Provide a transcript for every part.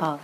好，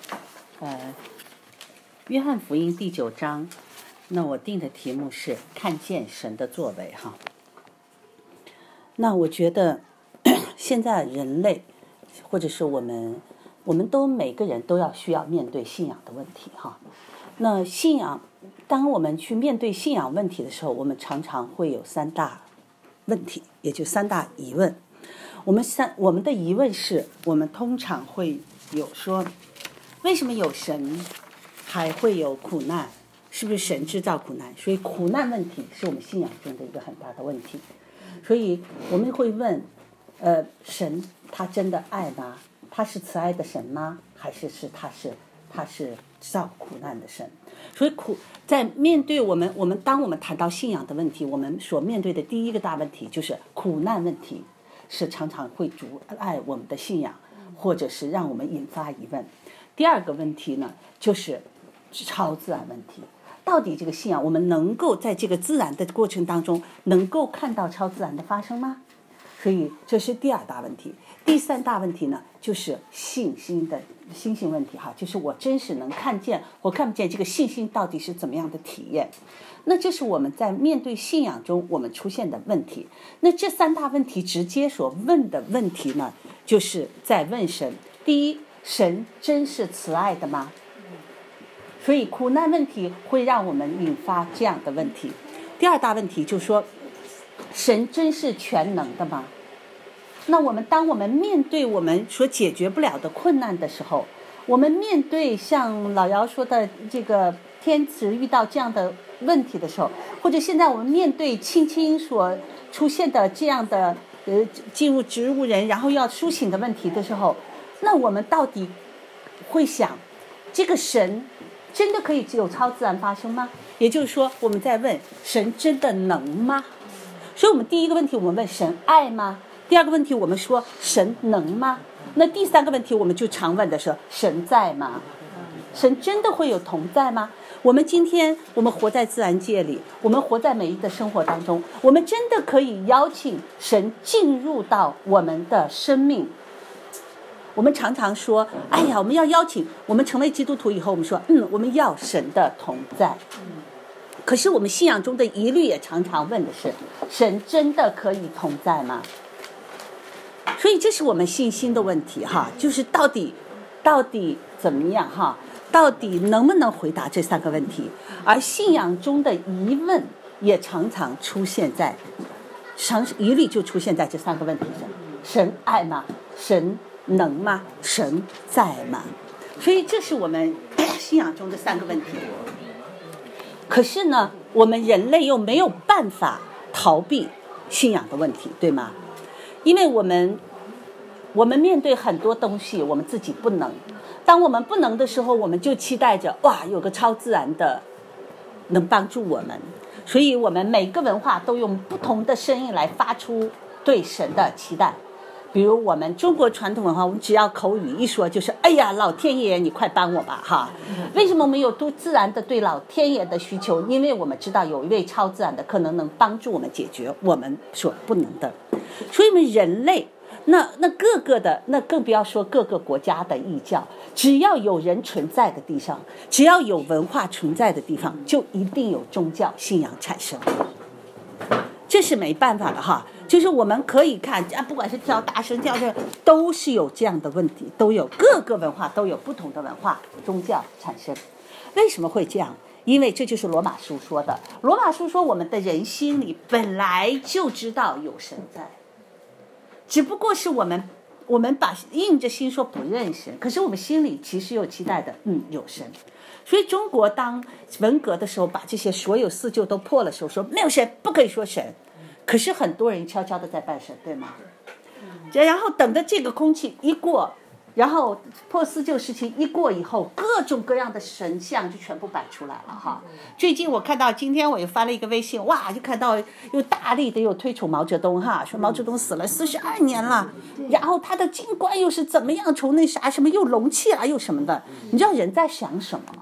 约翰福音第9章，那我定的题目是看见神的作为哈。那我觉得现在人类，或者是我们都每个人都需要面对信仰的问题哈。那信仰，当我们去面对信仰问题的时候，我们常常会有3大问题，也就3大疑问。我们的疑问是，我们通常会有说，为什么有神还会有苦难？是不是神制造苦难？所以苦难问题是我们信仰中的一个很大的问题。所以我们会问，神他真的爱吗？他是慈爱的神吗？还是他是造苦难的神？所以在面对当我们谈到信仰的问题，我们所面对的第一个大问题就是苦难问题，是常常会阻碍我们的信仰，或者是让我们引发疑问。第二个问题呢，就是超自然问题。到底这个信仰，我们能够在这个自然的过程当中，能够看到超自然的发生吗？所以这是第2大问题。第3大问题呢，就是信心问题哈，就是我真实能看见，我看不见这个信心到底是怎么样的体验。那这是我们在面对信仰中我们出现的问题。那这3大问题直接所问的问题呢，就是在问神：第一，神真是慈爱的吗？所以苦难问题会让我们引发这样的问题。第2大问题就是说，神真是全能的吗？那当我们面对我们所解决不了的困难的时候，我们面对像老姚说的这个天池遇到这样的问题的时候，或者现在我们面对青青所出现的这样的进入植物人然后要苏醒的问题的时候，那我们到底会想，这个神真的可以只有超自然发生吗？也就是说，我们在问神真的能吗？所以我们第一个问题我们问神爱吗？第2个问题我们说神能吗？那第3个问题我们就常问的是神在吗？神真的会有同在吗？我们今天我们活在自然界里，我们活在每一个生活当中，我们真的可以邀请神进入到我们的生命。我们常常说，哎呀，我们要邀请，我们成为基督徒以后，我们说我们要神的同在。可是我们信仰中的疑虑也常常问的是，神真的可以同在吗？所以这是我们信心的问题哈，就是到底怎么样哈？到底能不能回答这3个问题？而信仰中的疑问也常常出现在，疑虑就出现在这3个问题上：神爱吗？神能吗？神在吗？所以这是我们信仰中的3个问题。可是呢，我们人类又没有办法逃避信仰的问题，对吗？因为我们面对很多东西，我们自己不能。当我们不能的时候，我们就期待着有个超自然的能帮助我们。所以我们每个文化都用不同的声音来发出对神的期待。比如我们中国传统文化，我们只要口语一说就是哎呀，老天爷你快帮我吧哈。为什么我们有多自然的对老天爷的需求？因为我们知道有一位超自然的可能帮助我们解决我们所不能的。所以我们人类那各个的，那更不要说各个国家的异教，只要有人存在的地上，只要有文化存在的地方，就一定有宗教信仰产生。这是没办法的哈，就是我们可以看不管是跳大神跳都是有这样的问题，都有各个文化都有不同的文化宗教产生。为什么会这样？因为这就是罗马书说的。罗马书说，我们的人心里本来就知道有神在，只不过是我们把硬着心说不认识，可是我们心里其实有期待的有神。所以中国当文革的时候，把这些所有四旧都破了时候，说没有神，不可以说神。可是很多人悄悄的在拜神，对吗？然后等着这个空气一过，然后破四旧时期一过以后，各种各样的神像就全部摆出来了哈。最近我看到，今天我又发了一个微信，就看到又大力的又推崇毛泽东哈，说毛泽东死了42年了，然后他的军官又是怎么样从那啥什么又隆起了又什么的。你知道人在想什么吗？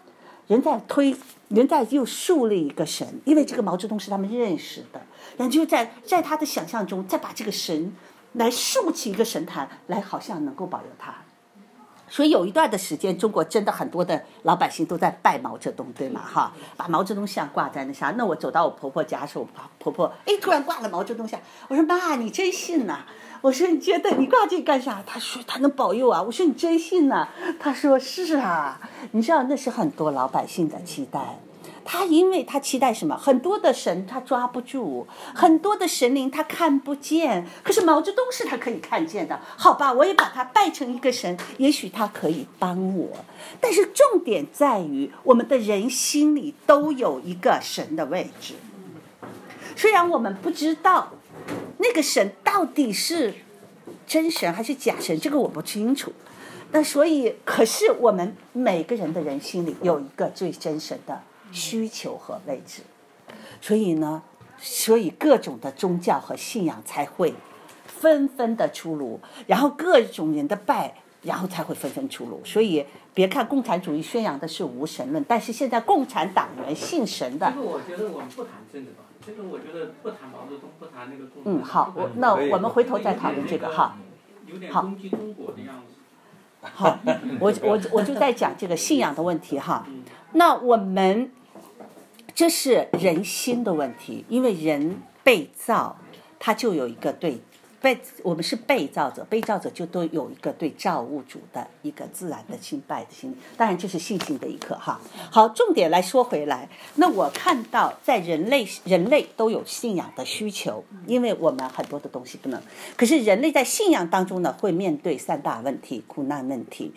人在又树立一个神，因为这个毛泽东是他们认识的，然后就在他的想象中再把这个神来竖起一个神坛来，好像能够保佑他。 所以有一段的时间，中国真的很多的老百姓都在拜毛泽东，对吗？哈，把毛泽东像挂在那啥。那我走到我婆婆家的时候，婆婆突然挂了毛泽东像，我说妈，你真信呐？我说你觉得你挂这个干啥？她说她能保佑啊。我说你真信呐？她说是啊。你知道那是很多老百姓的期待。他因为他期待什么？很多的神他抓不住，很多的神灵他看不见。可是毛泽东是他可以看见的，好吧，我也把他拜成一个神，也许他可以帮我。但是重点在于，我们的人心里都有一个神的位置，虽然我们不知道那个神到底是真神还是假神，这个我不清楚。那所以，可是我们每个人的人心里有一个最真神的需求和位置，所以各种的宗教和信仰才会纷纷的出炉，然后各种人的拜，然后才会纷纷出炉。所以别看共产主义宣扬的是无神论，但是现在共产党员信神的。 这个我觉得我们不谈政治吧，这个我觉得不谈毛泽东，不谈那个共产党。 好，那我们回头再讨论这个哈。 有点攻击中国的样子。 好，我就在讲这个信仰的问题哈。那我们这是人心的问题，因为人被造，他就有一个我们是被造者，被造者就都有一个对造物主的一个自然的敬拜的心理。当然这是信心的一课哈。好，重点来说回来，那我看到在人类都有信仰的需求，因为我们很多的东西不能。可是人类在信仰当中呢，会面对三大问题：苦难问题，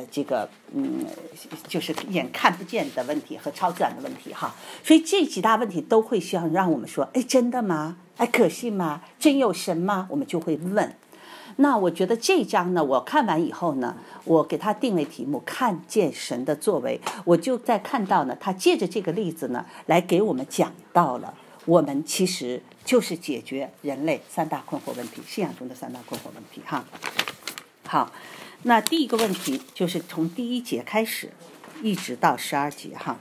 就是眼看不见的问题和超自然的问题哈。所以这几大问题都会需要让我们说，哎，真的吗？哎，可信吗？真有神吗？我们就会问。那我觉得这章呢，我看完以后呢，我给他定为题目看见神的作为。我就在看到呢，他借着这个例子呢，来给我们讲到了我们其实就是解决人类三大困惑问题，信仰中的三大困惑问题哈。好，那第一个问题就是从第1节开始一直到12节哈。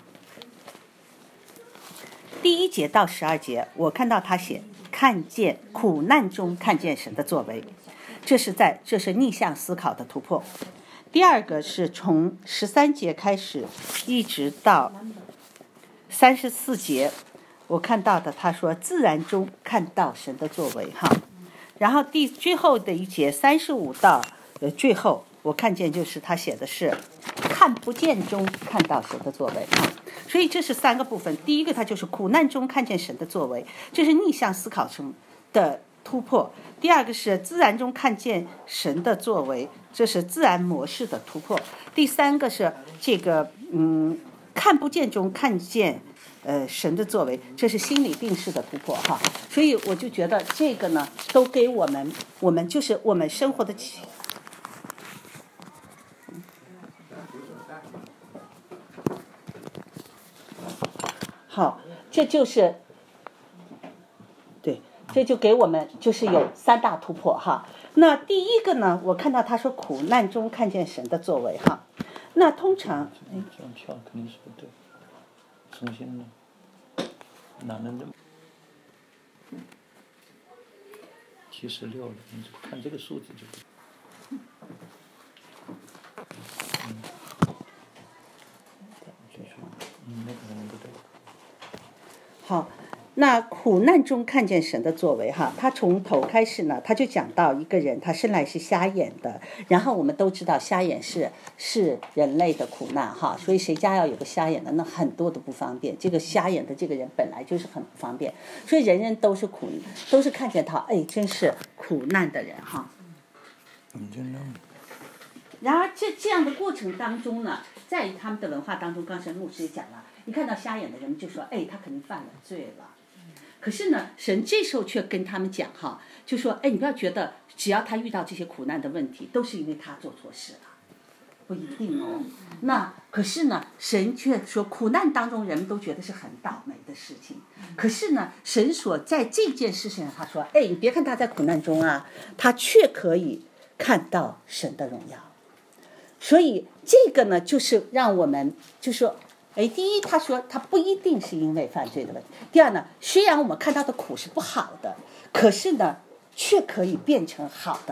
第1节到12节，我看到他写看见苦难中看见神的作为，这是逆向思考的突破。第二个是从13节开始一直到34节，我看到的他说自然中看到神的作为哈。然后最后的一节35到最后，我看见就是他写的是看不见中看到神的作为哈。所以这是3个部分。第一个，它就是苦难中看见神的作为，这是逆向思考中的突破。第二个是自然中看见神的作为，这是自然模式的突破。第三个是这个看不见中看见神的作为，这是心理定式的突破哈。所以我就觉得这个呢，都给我们就是我们生活的好，这就是对，这就给我们就是有3大突破哈。那第一个呢，我看到他说苦难中看见神的作为哈。那通常这样跳肯定是不对，重新呢，哪能这么76了？你看这个数字就对。那个可能不对。 好，那苦难中看见神的作为哈，他从头开始呢，他就讲到一个人他生来是瞎眼的，然后我们都知道瞎眼是人类的苦难哈，所以谁家要有个瞎眼的，那很多的不方便。这个瞎眼的这个人本来就是很不方便，所以人人都是看见他，哎，真是苦难的人哈。然而这样的过程当中呢，在他们的文化当中，刚才牧师也讲了，一看到瞎眼的人就说，哎，他肯定犯了罪了。可是呢，神这时候却跟他们讲哈，就说，哎，你不要觉得只要他遇到这些苦难的问题，都是因为他做错事了，不一定哦。那可是呢，神却说，苦难当中人们都觉得是很倒霉的事情。可是呢，神所在这件事情上，他说，哎，你别看他在苦难中啊，他却可以看到神的荣耀。所以这个呢，就是让我们就说，哎，第一，他说他不一定是因为犯罪的问题。第二呢，虽然我们看到的苦是不好的，可是呢，却可以变成好的，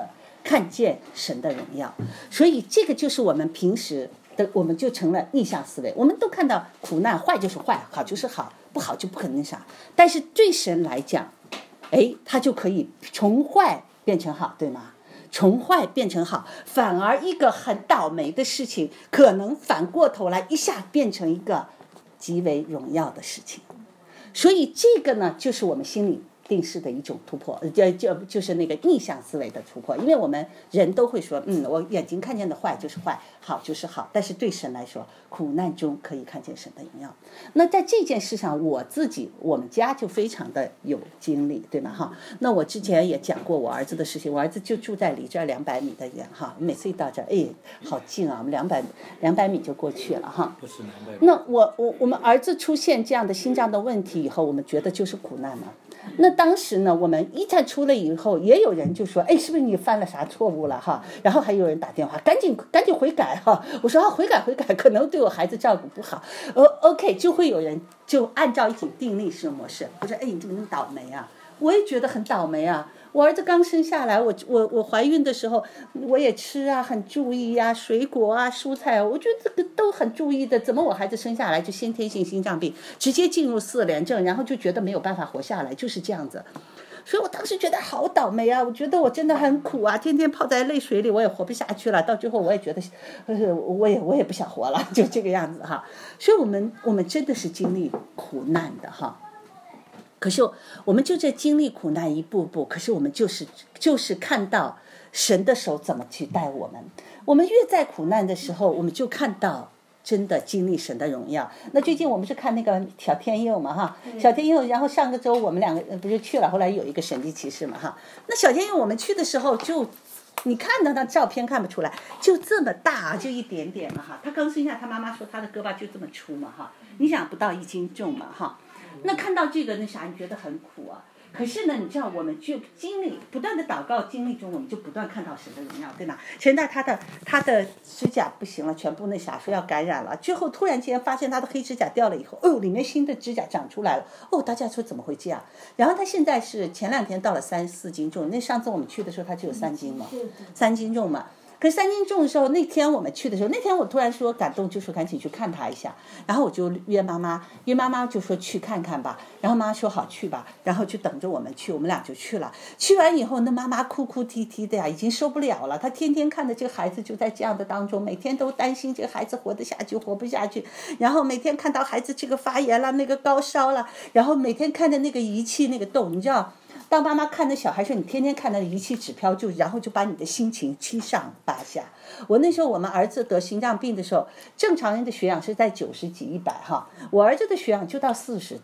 看见神的荣耀。所以这个就是我们平时的，我们就成了逆向思维，我们都看到苦难，坏就是坏，好就是好，不好就不可能啥。但是对神来讲，他就可以从坏变成好，对吗？从坏变成好，反而一个很倒霉的事情，可能反过头来一下变成一个极为荣耀的事情。所以这个呢，就是我们心里定式的一种突破，就是那个逆向思维的突破。因为我们人都会说，我眼睛看见的坏就是坏，好就是好。但是对神来说，苦难中可以看见神的荣耀。那在这件事上，我们家就非常的有经历，对吗？哈，那我之前也讲过我儿子的事情，我儿子就住在离这儿200米的远哈，每次一到这儿，好近啊，我们200米就过去了哈。 不是200米。 那我们儿子出现这样的心脏的问题以后，我们觉得就是苦难嘛。那当时呢，我们一旦出了以后，也有人就说，是不是你犯了啥错误了哈？然后还有人打电话，赶紧悔改哈。我说悔改，可能对我孩子照顾不好。OK， 就会有人就按照一种定力式模式。我说你怎么那么倒霉啊？我也觉得很倒霉啊。我儿子刚生下来，我怀孕的时候，我也吃啊，很注意啊，水果啊，蔬菜啊，我觉得这个都很注意的。怎么我孩子生下来就先天性心脏病，直接进入4联症，然后就觉得没有办法活下来，就是这样子。所以我当时觉得好倒霉啊，我觉得我真的很苦啊，天天泡在泪水里，我也活不下去了。到最后我也觉得，我也不想活了，就这个样子哈。所以我们真的是经历苦难的哈。可是我们就这经历苦难一步步，可是我们就是看到神的手怎么去带我们。我们越在苦难的时候，我们就看到真的经历神的荣耀。那最近我们是看那个小天佑嘛哈，小天佑，然后上个周我们2个不是去了，后来有一个神迹奇事嘛哈。那小天佑我们去的时候就。你看到他照片看不出来，就这么大，就一点点嘛哈。他刚生下，他妈妈说他的胳膊就这么粗嘛哈。你想不到1斤重嘛哈。那看到这个你觉得很苦啊。可是呢，你知道我们就经历不断的祷告经历中，我们就不断看到神的荣耀，对吗？现在他的指甲不行了，全部说要感染了，最后突然间发现他的黑指甲掉了以后，里面新的指甲长出来了，大家说怎么会这样？然后他现在是前2天到了3-4斤重，那上次我们去的时候他只有3斤嘛，3斤重嘛。可是3斤重的时候，那天我们去的时候，那天我突然说感动，就说赶紧去看他一下，然后我就约妈妈就说去看看吧，然后妈妈说好去吧，然后就等着我们去，我们俩就去了。去完以后，那妈妈哭哭啼啼的呀，已经受不了了。她天天看着这个孩子就在这样的当中，每天都担心这个孩子活得下去活不下去，然后每天看到孩子这个发炎了，那个高烧了，然后每天看着那个仪器那个动，你知道。当妈妈看着小孩说你天天看那仪器指标，然后就把你的心情七上八下。我那时候我们儿子得心脏病的时候，正常人的血氧是在90几100哈，我儿子的血氧就到40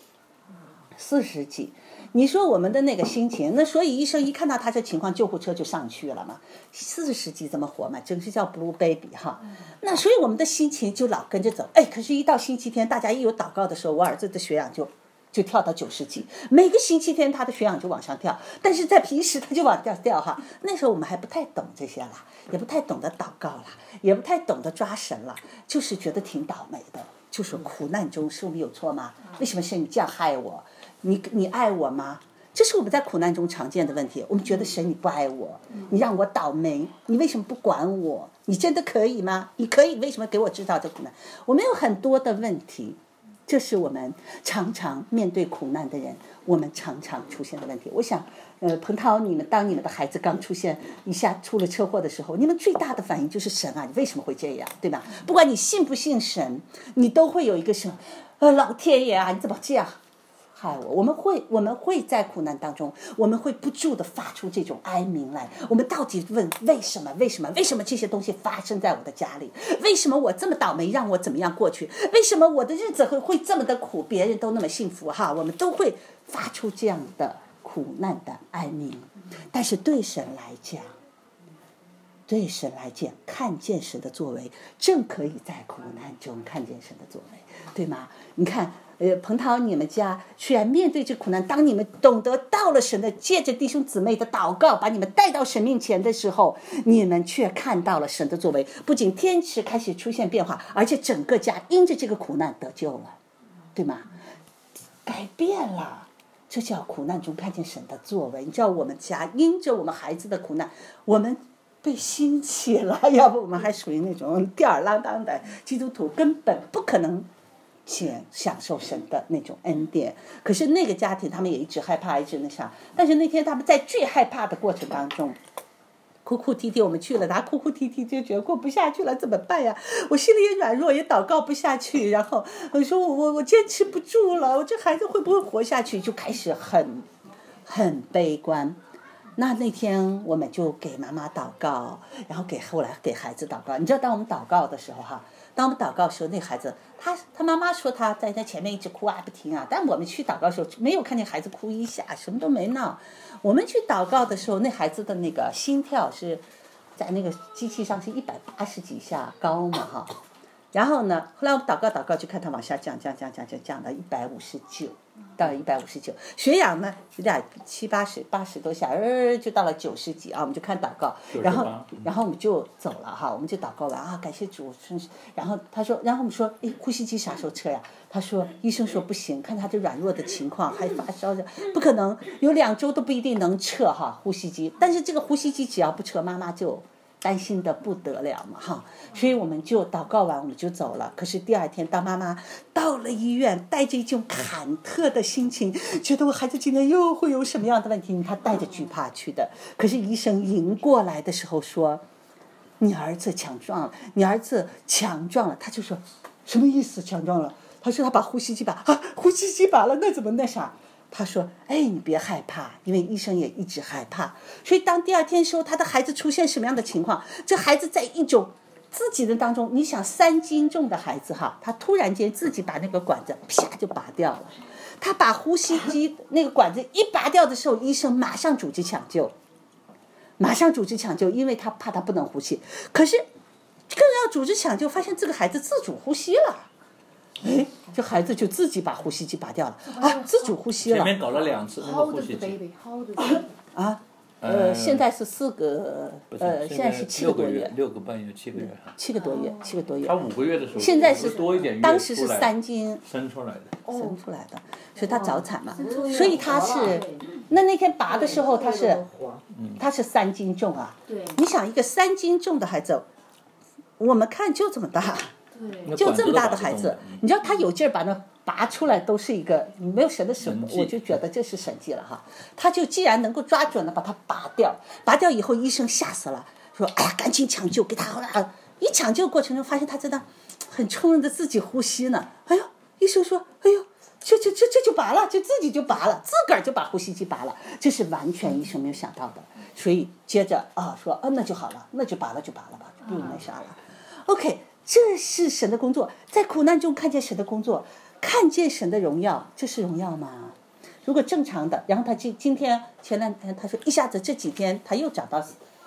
几。你说我们的那个心情，那所以医生一看到他这情况，救护车就上去了嘛。40几怎么活嘛？真是叫 blue baby 哈。那所以我们的心情就老跟着走。可是一到星期天，大家一有祷告的时候，我儿子的血氧就跳到90几，每个星期天他的血氧就往上跳，但是在平时他就往下掉哈。那时候我们还不太懂这些了，也不太懂得祷告了，也不太懂得抓神了，就是觉得挺倒霉的。就说苦难中是我们有错吗？为什么神你这样害我？你爱我吗？这是我们在苦难中常见的问题。我们觉得神你不爱我，你让我倒霉，你为什么不管我？你真的可以吗？你可以，为什么给我制造这苦难？我们有很多的问题。这是我们常常面对苦难的人，我们常常出现的问题。我想，彭涛，当你们的孩子刚出现一下出了车祸的时候，你们最大的反应就是神啊，你为什么会这样，对吧？不管你信不信神，你都会有一个神，老天爷啊，你怎么这样害我？我们会在苦难当中，我们会不住的发出这种哀鸣来。我们到底问为什么这些东西发生在我的家里？为什么我这么倒霉，让我怎么样过去？为什么我的日子会这么的苦，别人都那么幸福哈？我们都会发出这样的苦难的哀鸣。但是对神来讲，看见神的作为，正可以在苦难中看见神的作为，对吗？你看。彭涛，你们家虽然面对这苦难，当你们懂得到了神的，借着弟兄姊妹的祷告，把你们带到神面前的时候，你们却看到了神的作为。不仅天时开始出现变化，而且整个家因着这个苦难得救了，对吗？改变了。 这叫苦难中看见神的作为。你知道我们家因着我们孩子的苦难，我们被兴起了，要不我们还属于那种吊儿郎当的基督徒，根本不可能享受神的那种恩典。可是那个家庭他们也一直害怕，一直那啥。但是那天他们在最害怕的过程当中，哭哭啼啼，我们去了，他哭哭啼啼就觉得过不下去了，怎么办呀？我心里也软弱，也祷告不下去。然后我说我坚持不住了，我这孩子会不会活下去？就开始很悲观。那天我们就给妈妈祷告，然后后来给孩子祷告。你知道当我们祷告的时候哈，当我们祷告的时候，那孩子他妈妈说他在前面一直哭啊不停啊，但我们去祷告的时候没有看见孩子哭一下，什么都没闹。我们去祷告的时候，那孩子的那个心跳是在那个机器上是180几下高嘛哈。然后呢，后来我们祷告就看他往下降到159到159，血氧呢有点80多下，就到了90几啊，我们就看祷告，然后我们就走了哈，我们就祷告完啊，感谢主，然后我们说，哎，呼吸机啥时候撤呀？他说医生说不行，看他这软弱的情况还发烧着，不可能，有2周都不一定能撤哈呼吸机，但是这个呼吸机只要不撤，妈妈就担心的不得了嘛哈，所以我们就祷告完我们就走了。可是第2天当妈妈到了医院，带着一种忐忑的心情，觉得我孩子今天又会有什么样的问题，他带着惧怕去的。可是医生迎过来的时候说，你儿子强壮了，你儿子强壮了。他就说什么意思强壮了？他说他把呼吸机拔了，那怎么那啥？他说哎，你别害怕，因为医生也一直害怕。所以当第2天的时候，他的孩子出现什么样的情况，这孩子在一种自己的当中，你想3斤重的孩子哈，他突然间自己把那个管子啪就拔掉了。他把呼吸机那个管子一拔掉的时候，医生马上组织抢救，因为他怕他不能呼吸。可是更要组织抢救，发现这个孩子自主呼吸了。哎，这孩子就自己把呼吸机拔掉了啊，自主呼吸了。 前面搞了2次那个呼吸机。 啊，现在是4个，现在是7个多月 ，6个半月7个月。 7个多月。 他5个月的时候， 现在是多一点月， 当时是3斤生出来的， 所以他早产嘛，所以他是那天拔的时候他是3斤重啊。你想一个3斤重的孩子，我们看就这么大。就这么大的孩子，你知道他有劲儿把那拔出来都是一个没有神的手，我就觉得这是神迹了哈。他就既然能够抓准了把它拔掉以后，医生吓死了，说哎呀赶紧抢救给他，一抢救过程中发现他在那很充分的自己呼吸呢。哎呦，医生说哎呦这就拔了，就自己就拔了，自个儿就把呼吸机拔了，这是完全医生没有想到的。所以接着说那就好了，那就拔了吧，不那啥了。OK。这是神的工作，在苦难中看见神的工作，看见神的荣耀，这是荣耀吗？如果正常的，然后他前2天他说一下子这几天他又长了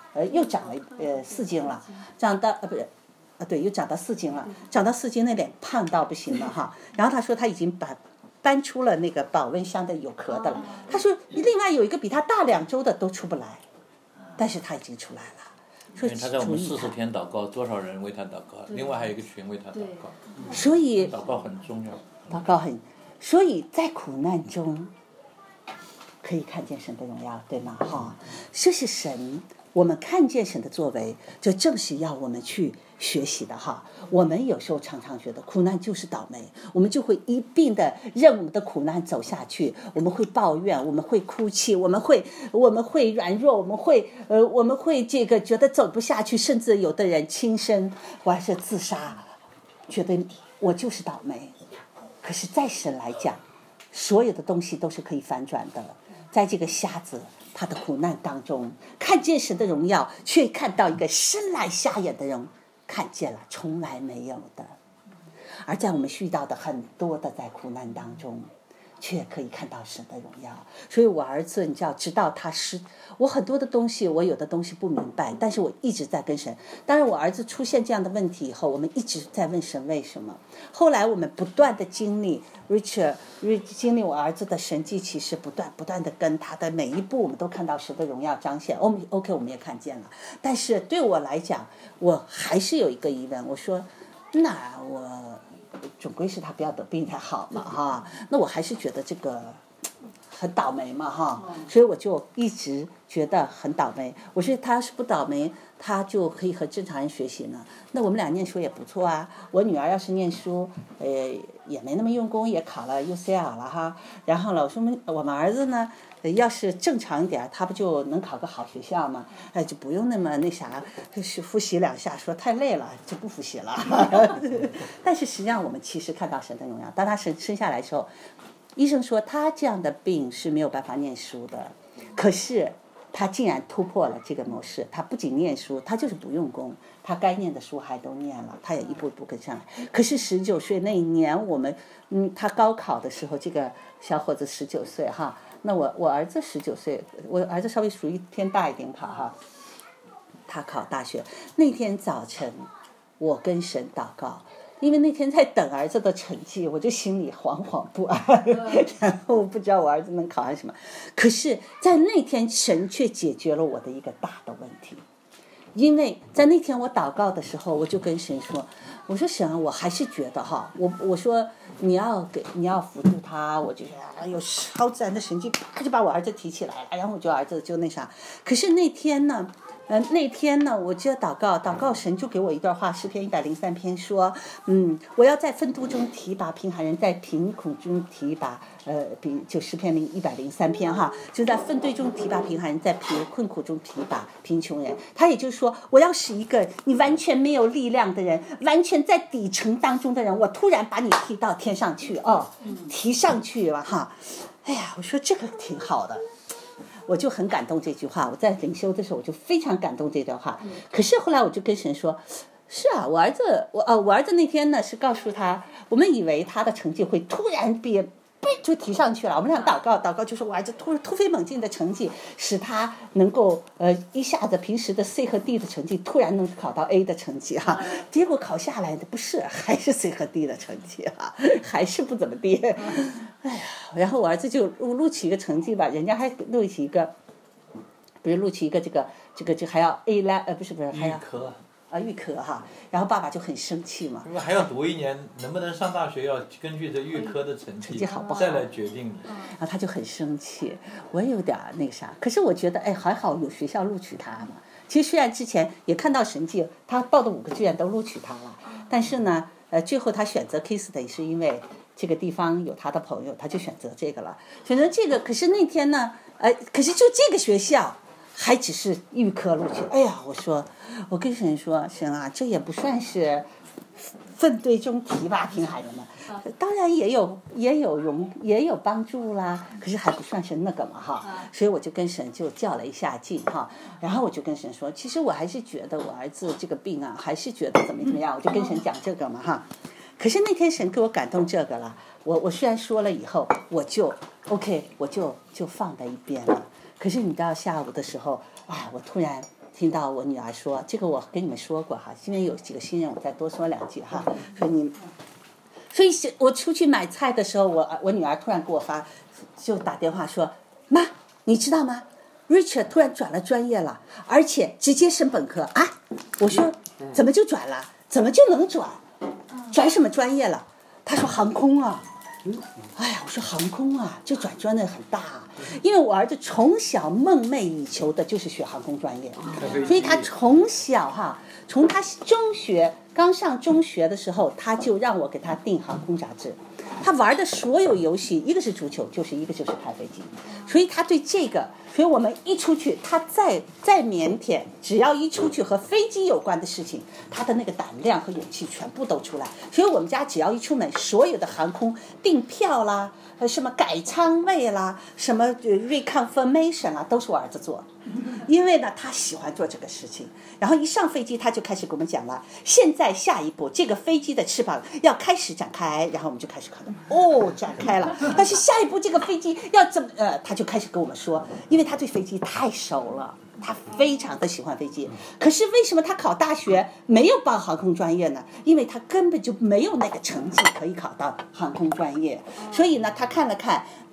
4斤了，又长到4斤了，长到4斤那脸胖到不行了哈。然后他说他已经搬出了那个保温箱的有壳的了，他说另外有一个比他大2周的都出不来，但是他已经出来了。 因为他在我们40天祷告，多少人为他祷告，另外还有一个群为他祷告， 所以祷告很重要。 所以在苦难中可以看见神的荣耀，对吗？哈，这是神，我们看见神的作为，这正是要我们去学习的哈。我们有时候常常觉得苦难就是倒霉，我们就会一并的任我们的苦难走下去，我们会抱怨，我们会哭泣，我们会软弱，我们会这个觉得走不下去，甚至有的人轻生或者是自杀，觉得我就是倒霉。可是在神来讲，所有的东西都是可以反转的。在这个瞎子他的苦难当中，看见神的荣耀，却看到一个生来瞎眼的人看见了从来没有的。而在我们遇到的很多的在苦难当中，却可以看到神的荣耀。所以我儿子你知道，直到我很多的东西，我有的东西不明白，但是我一直在跟神。当然我儿子出现这样的问题以后，我们一直在问神为什么。后来我们不断的经历 Richard 经历我儿子的神迹奇事，不断的跟他的每一步，我们都看到神的荣耀彰显。OK 我们也看见了，但是对我来讲，我还是有一个疑问。我说那我总归是他不要得病才好嘛哈。那我还是觉得这个很倒霉嘛哈，所以我就一直觉得很倒霉。我说他要是不倒霉，他就可以和正常人学习呢。那我们俩念书也不错啊。我女儿要是念书，也没那么用功，也考了 UCL 了哈。然后了，我说我们儿子呢，要是正常一点，他不就能考个好学校吗？就不用那么那啥，就是复习2下，说太累了就不复习了。但是实际上我们其实看到神的荣耀，当他生下来的时候，医生说他这样的病是没有办法念书的，可是他竟然突破了这个模式，他不仅念书，他就是不用功，他该念的书还都念了，他也一步一步跟上来。可是19岁那一年，我们他高考的时候，这个小伙子19岁哈，那我儿子19岁，我儿子稍微属于偏大一点考哈，他考大学那天早晨，我跟神祷告。因为那天在等儿子的成绩，我就心里惶惶不安，然后不知道我儿子能考上什么。可是在那天神却解决了我的一个大的问题。因为在那天我祷告的时候，我就跟神说，我说神啊，我还是觉得哈，我说你要辅助他，我就说有超自然的神迹，啪就把我儿子提起来了，然后我就儿子就那啥。可是那天呢，我就祷告神就给我一段话，诗篇103篇说，我要在愤怒中提拔贫寒人，在贫苦中提拔就诗篇103篇哈，就在愤怒中提拔贫寒人，在困苦中提拔贫穷人。他也就是说，我要使一个你完全没有力量的人，完全在底层当中的人，我突然把你提到天上去提上去了哈。哎呀，我说这个挺好的。我就很感动这句话，我在领修的时候我就非常感动这段话。可是后来我就跟神说，是啊，我儿子那天呢是告诉他，我们以为他的成绩会突然就提上去了，我们俩祷告就是我儿子突飞猛进的成绩，使他能够一下子平时的 C 和 D 的成绩突然能考到 A 的成绩哈，结果考下来的不是，还是 C 和 D 的成绩哈，还是不怎么地。哎呀，然后我儿子就录取一个成绩吧，人家还录取一个，不是录取一个这个还要 A 不是还要预科哈，然后爸爸就很生气嘛。 因为还要读1年，能不能上大学要根据这预科的成绩好不好再来决定的。 然后他就很生气，我也有点那个啥，可是我觉得还好有学校录取他嘛。其实虽然之前也看到神迹，他报的5个志愿都录取他了，但是呢，最后他选择 Kingston 是因为这个地方有他的朋友，他就选择这个了。选择这个，可是那天呢，可是就这个学校。还只是预科录取，哎呀，我跟神说，神啊，这也不算是粪堆中提拔贫寒人嘛，当然也有帮助啦，可是还不算是那个嘛哈，所以我就跟神就较了一下劲哈，然后我就跟神说，其实我还是觉得我儿子这个病啊，还是觉得怎么样，我就跟神讲这个嘛哈，可是那天神给我感动这个了，我虽然说了以后，我就 OK， 我就放在一边了。可是你知道下午的时候我突然听到我女儿说，这个我跟你们说过哈，因为有几个新人，我再多说2句哈。所以我出去买菜的时候，我女儿突然给我就打电话说，妈，你知道吗 ？Richard 突然转了专业了，而且直接升本科啊！我说怎么就转了？怎么就能转？转什么专业了？他说航空啊。哎呀，我说航空啊，这转专的很大因为我儿子从小梦寐以求的就是学航空专业，所以他从小从他刚上中学的时候，他就让我给他订航空杂志。他玩的所有游戏，一个是足球，一个就是开飞机，所以他对这个，所以我们一出去，他再腼腆，只要一出去和飞机有关的事情，他的那个胆量和勇气全部都出来。所以我们家只要一出门，所有的航空订票啦，什么改舱位啦，什么reconfirmation 啦，都是我儿子做。因为呢，他喜欢做这个事情。然后一上飞机，他就开始给我们讲了，现在下一步，这个飞机的翅膀要开始展开，然后我们就开始看展开了。但是下一步这个飞机要怎么他就开始跟我们说，因为他对飞机太熟了。他非常的喜欢飞机，可是为什么他考大学没有报航空专业呢？因为他根本就没有那个成绩可以考到航空专业。所以呢，他看了看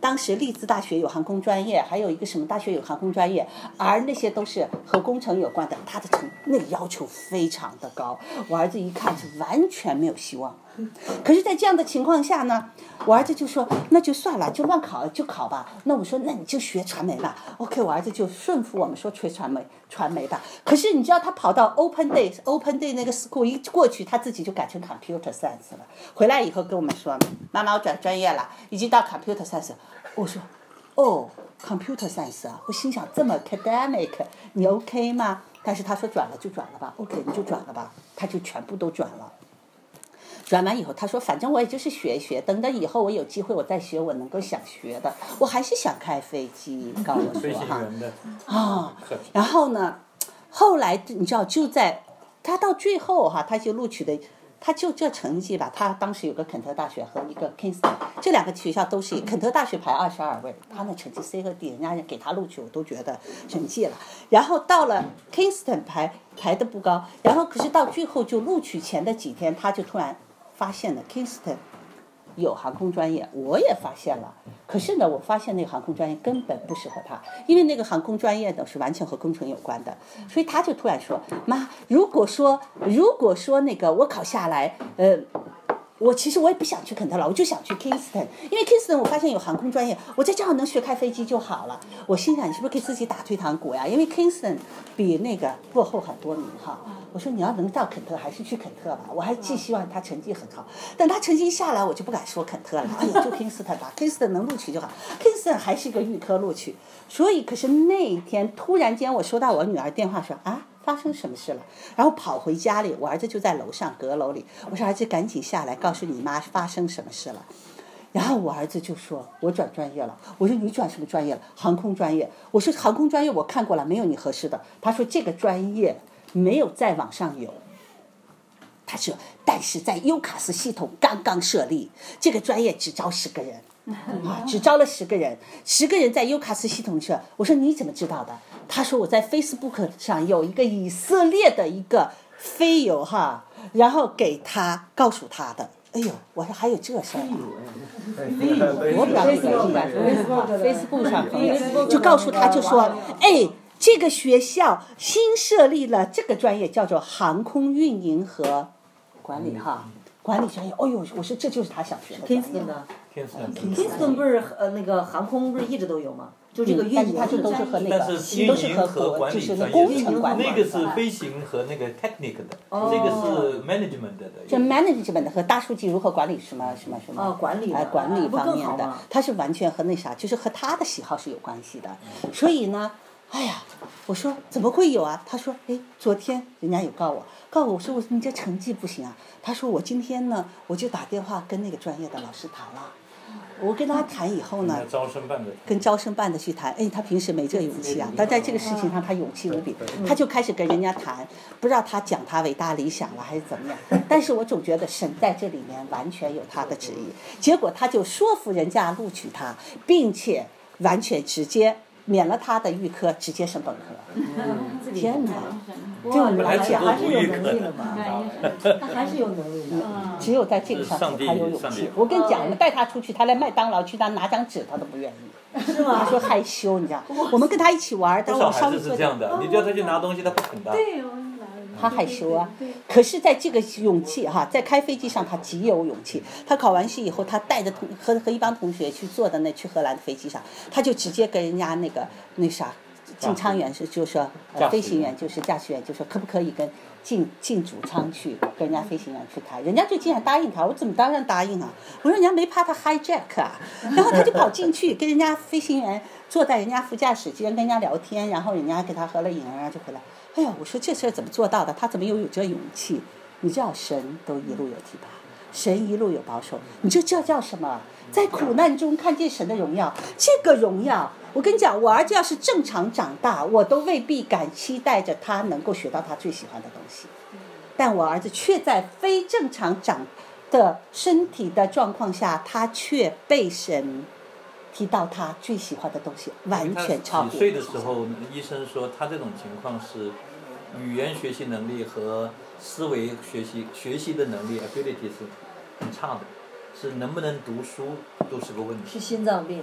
当时利兹大学有航空专业，还有一个什么大学有航空专业，而那些都是和工程有关的，他的那个要求非常的高。我儿子一看是完全没有希望。可是在这样的情况下呢，我儿子就说那就算了，就乱考就考吧。那我说那你就学传媒吧。 OK， 我儿子就顺服我们说学传媒吧。可是你知道他跑到 Open Day 那个 school 一过去，他自己就改成 Computer Science 了。回来以后跟我们说，妈妈我转专业了，已经到 Computer Science。我说哦 Computer Science 啊，我心想这么 academic 你 OK 吗？但是他说转了就转了吧， OK 你就转了吧，他就全部都转了。转完以后他说反正我也就是学一学，等等以后我有机会我再学我能够想学的，我还是想开飞机，告诉我说哈然后呢后来你知道就在他到最后哈，他就录取的，他就这成绩吧，他当时有个肯特大学和一个 Kingston， 这两个学校都是肯特大学排22位，他那成绩 C 和 D， 人家给他录取我都觉得神迹了。然后到了 Kingston 排的不高，然后可是到最后就录取前的几天，他就突然发现了 Kingston 有航空专业，我也发现了。可是呢，我发现那个航空专业根本不适合他，因为那个航空专业呢是完全和工程有关的，所以他就突然说：“妈，如果说那个我考下来，我其实我也不想去肯特了，我就想去 Kingston， 因为 Kingston 我发现有航空专业，我在这儿能学开飞机就好了。”我心想，你是不是给自己打退堂鼓呀？因为 Kingston 比那个落后很多名哈。我说你要能到肯特还是去肯特吧，我还寄希望他成绩很好。等他成绩一下来，我就不敢说肯特了，哎呀，就 Kingston 吧，Kingston 能录取就好。Kingston 还是一个预科录取，所以可是那一天突然间我收到我女儿电话说啊。发生什么事了？然后跑回家里，我儿子就在楼上阁楼里。我说儿子赶紧下来，告诉你妈发生什么事了。然后我儿子就说我转专业了。我说你转什么专业了？航空专业。我说航空专业我看过了，没有你合适的。他说这个专业没有在网上有。他说但是在优卡斯系统刚刚设立，这个专业只招10个人。只招了10个人，10个人在优卡斯系统上。我说你怎么知道的？他说我在 Facebook 上有一个以色列的一个飞友哈，然后给他告诉他的。哎呦，我说还有这事儿啊！我不知道这个应该是 Facebook 上朋友就告诉他，就说哎，这个学校新设立了这个专业，叫做航空运营和管理哈。管理专业，哦呦，我说这就是他想学的专业。 Kingston 不是那个航空不是一直都有吗？就这个运营， 它就都是和那个， 但是运营和管理专业， 工程管理， 那个是飞行和那个 technic 的，这个是 management 的。 这 management 的和大数据如何管理什么。 管理方面的，它是完全和那啥，就是和他的喜好是有关系的。所以呢，哎呀，我说怎么会有啊？他说，哎，昨天人家有告我，我说你这成绩不行啊。他说我今天呢，我就打电话跟那个专业的老师谈了。我跟他谈以后呢，跟招生办的去谈，哎，他平时没这个勇气啊，但在这个事情上他勇气无比，他就开始跟人家谈，不知道他讲他伟大理想了还是怎么样，但是我总觉得神在这里面完全有他的旨意，结果他就说服人家录取他，并且完全直接免了他的预科，直接升本科。天哪！对我们来讲还是有能力的嘛，他还是有能力的。 只有在这个上面他有勇气。我跟你讲，我们带他出去，他来麦当劳去他拿张纸，他都不愿意。 是吗？ 他说害羞，你知道。我们跟他一起玩，但我稍微是这样的，你叫他去拿东西，他不肯的。 对， 他害羞啊。可是在这个勇气哈，在开飞机上他极有勇气。他考完试以后，他带着和一帮同学去坐的去荷兰的飞机上，他就直接跟人家那啥。进舱员就说飞行员就是驾驶员就说可不可以跟进主舱去跟人家飞行员去谈，人家就竟然答应他，我怎么当然答应啊？我说人家没怕他 hijack 啊，然后他就跑进去跟人家飞行员坐在人家副驾驶间跟人家聊天，然后人家给他合了影，然后就回来。哎呀，我说这事儿怎么做到的？他怎么有这勇气？你知道神都一路有提拔，神一路有保守，你这叫什么？在苦难中看见神的荣耀，这个荣耀。我跟你讲，我儿子要是正常长大，我都未必敢期待着他能够学到他最喜欢的东西。但我儿子却在非正常长的身体的状况下，他却被神提到他最喜欢的东西，完全超越。 几岁的时候，医生说他这种情况是语言学习能力和思维学习的能力 ability 是很差的，是能不能读书都是个问题。 是心脏病。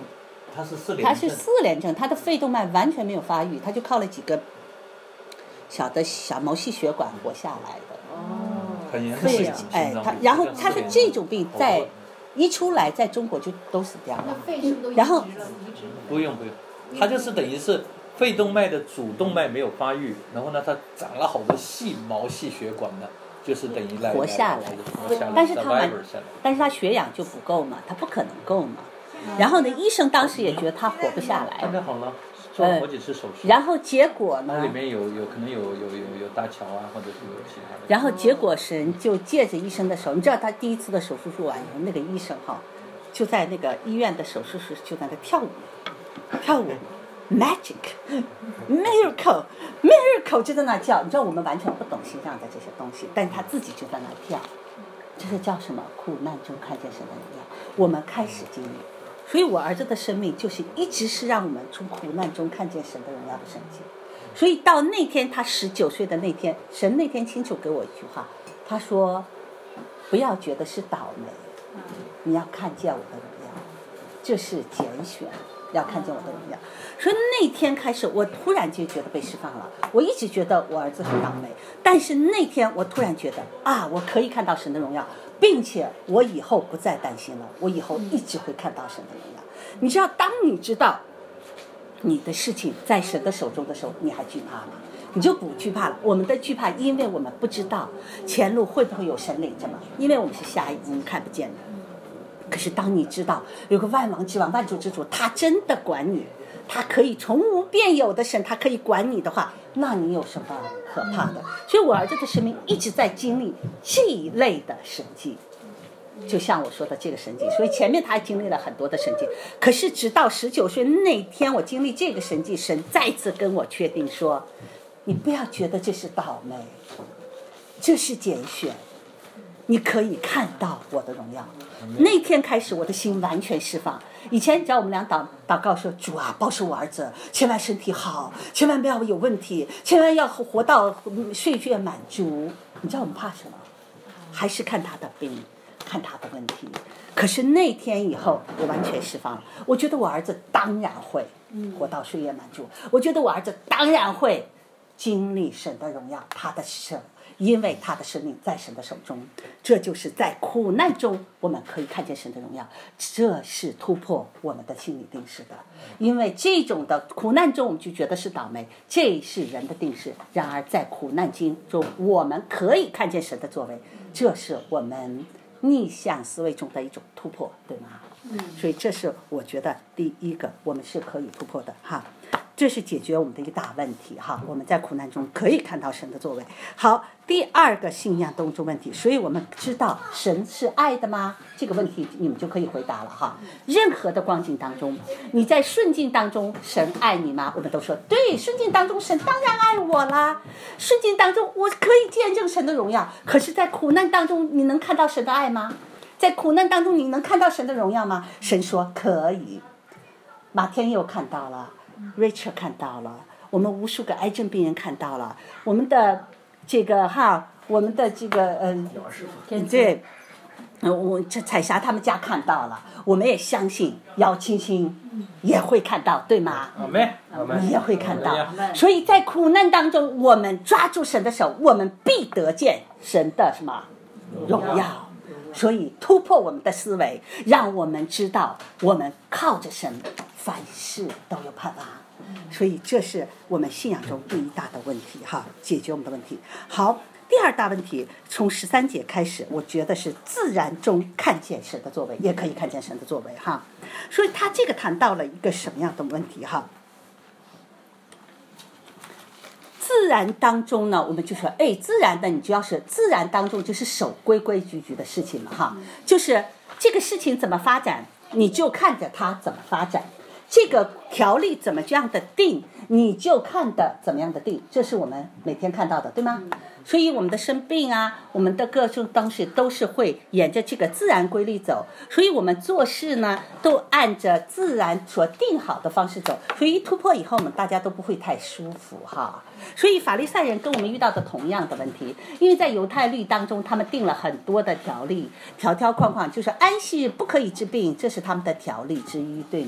他是4 他是联症， 4联症，他的肺动脉完全没有发育，他就靠了几个小毛细血管活下来的。 很严重的肺啊哎， 心脏病他然后叫4 他的联症这种病在一出来，在中国就都死掉那了。 肺是不是都移植了？ 然后移植了？ 不用，它就是等于是肺动脉的主动脉没有发育，然后呢，它长了好多细毛细血管呢，就是等于活下来活下来， 但是他 survivor 下来。 但是他血氧就不够嘛，他不可能够嘛。然后呢，医生当时也觉得他活不下现在来， 好了，做了好几次手术， 然后结果那里呢？ 面有可能有搭桥啊，或者是有其他的。 然后结果神就借着医生的手，你知道他第一次的手术做完以后，那个医生哈，就在那个医院的手术室就在那跳舞 ，magic，miracle 就在那叫。你知道我们完全不懂心脏的这些东西，但是他自己就在那跳，这是叫什么？苦难中看见神的荣耀。我们开始经历，所以我儿子的生命就是一直是让我们从苦难中看见神的荣耀的神迹。所以到那天他19岁的那天，神那天清楚给我一句话，他说：“不要觉得是倒霉，你要看见我的荣耀，这是拣选，要看见我的荣耀。”所以那天开始，我突然就觉得被释放了。我一直觉得我儿子很倒霉，但是那天我突然觉得啊，我可以看到神的荣耀，并且我以后不再担心了，我以后一直会看到神的荣耀。你知道，当你知道你的事情在神的手中的时候，你还惧怕吗？你就不惧怕了。我们的惧怕，因为我们不知道前路会不会有神领着嘛，因为我们是瞎眼，我们看不见的。可是当你知道有个万王之王、万主之主，他真的管你，他可以从无变有的神，他可以管你的话，那你有什么可怕的？所以我儿子的生命一直在经历这一类的神迹。就像我说的这个神迹，所以前面他还经历了很多的神迹，可是直到19岁那天，我经历这个神迹，神再次跟我确定说，你不要觉得这是倒霉，这是拣选，你可以看到我的荣耀。那天开始，我的心完全释放。以前你知道我们俩祷告说，主啊，保守我儿子，千万身体好，千万不要有问题，千万要活到岁月满足。你知道我们怕什么？还是看他的病，看他的问题。可是那天以后，我完全释放了。我觉得我儿子当然会活到岁月满足，我觉得我儿子当然会经历神的荣耀，他的神，因为他的生命在神的手中。这就是在苦难中我们可以看见神的荣耀，这是突破我们的心理定式的。因为这种的苦难中我们就觉得是倒霉，这是人的定式。然而在苦难经中我们可以看见神的作为，这是我们逆向思维中的一种突破，对吗？所以这是我觉得第一个我们是可以突破的哈，这是解决我们的一个大问题哈。我们在苦难中可以看到神的作为。好，第二个信仰当中问题，所以我们知道神是爱的吗？这个问题你们就可以回答了哈。任何的光景当中，你在顺境当中，神爱你吗？我们都说对，顺境当中神当然爱我啦，顺境当中我可以见证神的荣耀。可是在苦难当中，你能看到神的爱吗？在苦难当中，你能看到神的荣耀吗？神说可以。马天佑看到了，Rachel 看到了，我们无数个癌症病人看到了，我们的这个我们的这个对，我这彩霞他们家看到了，我们也相信姚青青也会看到，对吗？你也会看到。所以在苦难当中，我们抓住神的手，我们必得见神的什么荣耀。所以突破我们的思维，让我们知道我们靠着神凡事都有盼望。所以这是我们信仰中第一大的问题哈，解决我们的问题。好，第二大问题从13节开始，我觉得是自然中看见神的作为，也可以看见神的作为哈。所以他这个谈到了一个什么样的问题哈？自然当中呢，我们就说，自然的，你就要是自然当中就是守规规矩矩的事情了哈，就是这个事情怎么发展，你就看着它怎么发展，这个条例怎么这样的定，你就看的怎么样的定，这是我们每天看到的，对吗？所以我们的生病啊，我们的各种东西都是会沿着这个自然规律走，所以我们做事呢都按着自然所定好的方式走，所以一突破以后我们大家都不会太舒服哈。所以法利赛人跟我们遇到的同样的问题，因为在犹太律当中他们定了很多的条例，条条框框，就是安息日不可以治病，这是他们的条例之一，对吗？